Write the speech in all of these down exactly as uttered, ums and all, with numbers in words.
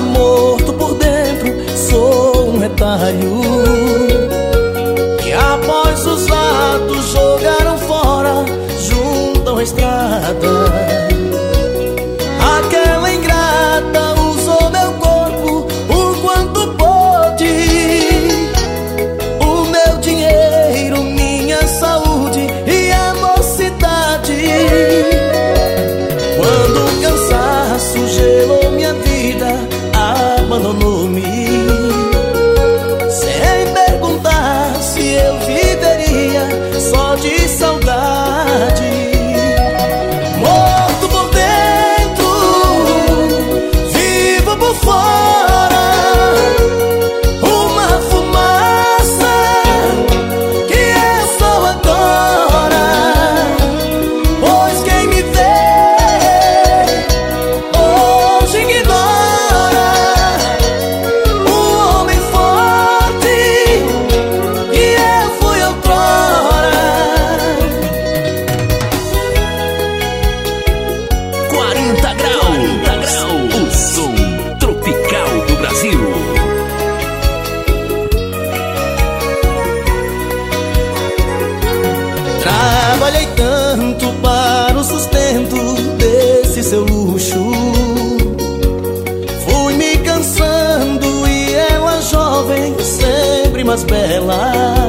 morto por dentro, sou um retalho que após os atos jogaram fora, juntam a estrada. Aquela ingrata usou meu corpo o quanto pôde, o meu dinheiro, minha saúde e a mocidade. Quando o cansaço gelou minha vida, abandonou-me, sem perguntar se eu viveria só de saudade. Morto por dentro, vivo por fora, uma fumaça que eu sou agora. Pois quem me vê hoje ignora o homem forte que eu fui outrora. quarenta graus, o som tropical do Brasil. Trabalhei tanto para o sustento desse seu luxo, fui me cansando e ela jovem, sempre mais bela,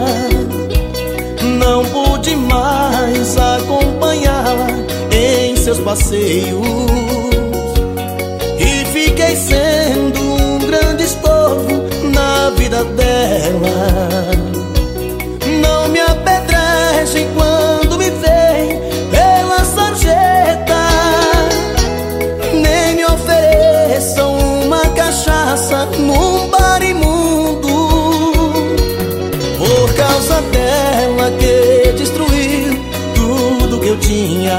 não pude mais acompanhá-la em seus passeios e fiquei sendo um grande estorvo na vida dela. Não me apedrejem quando me veem pela sarjeta, nem me ofereçam uma cachaça num bar imundo. Por causa dela que destruiu tudo que eu tinha,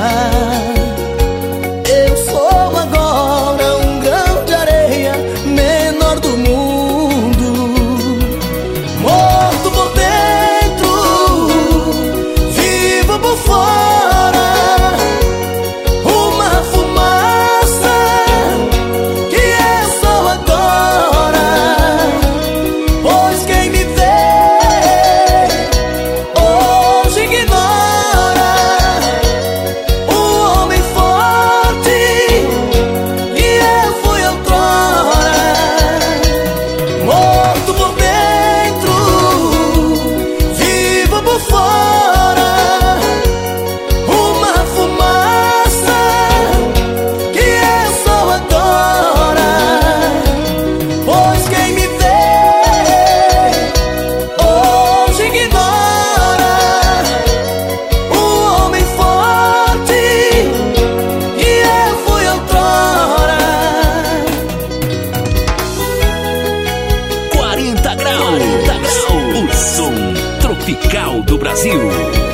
eu sou agora um grão de areia, menor do mundo. Morto por dentro, vivo por fora, uma fumaça que eu sou agora. Pois quem me vê hoje ignora o homem forte que eu fui outrora. Morto por dentro, vivo por fora, uma fumaça que eu sou agora. Pois quem me vê hoje ignora o homem forte que eu fui outrora. quarenta graus, o som tropical do Brasil.